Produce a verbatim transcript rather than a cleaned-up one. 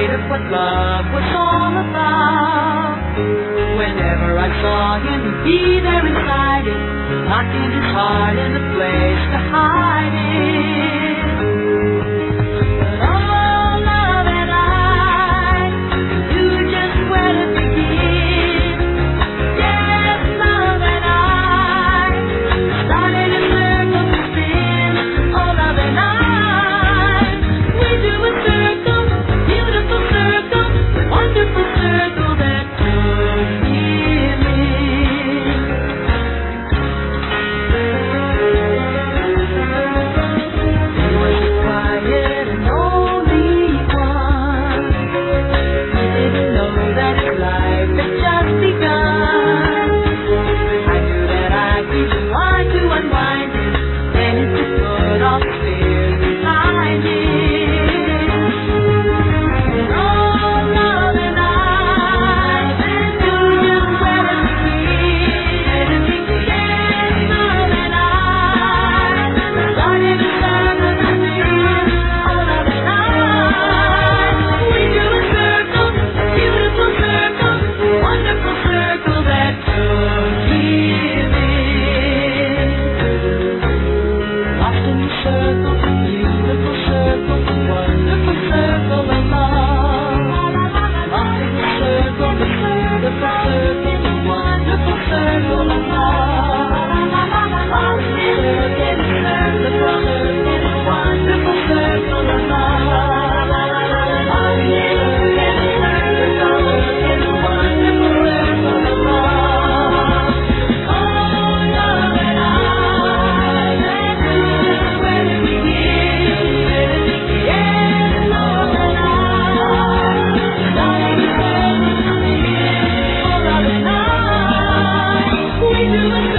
grip what love was all about. Whenever I saw him, he'd be there inside it, locking his heart in a place to hide it. But oh, love and I knew just where to begin. Yes, love and I started a circle to spin. Oh, love and I, we do a circle, beautiful circle, wonderful circle that could heal me. He was a quiet and lonely one. He didn't know that his life had just begun. I knew that I'd be the one to unwind him, and to put all the fears behind him. Oh, love and I knew just where to begin. Yes, love and I started a circle to spin. Oh, love and I, we do a circle, a beautiful circle, wonderful circle that could heal me. Lost in the circle, beautiful circle, wonderful circle of love. Lost in the circle, beautiful circle, wonderful circle of love. Lost in the circle, beautiful circle, wonderful circle of love. Lost in the circle, beautiful wonderful circle of love. Oh, love and I knew where to begin. Yes, love and I started a circle to spin. Oh, love and I, we do a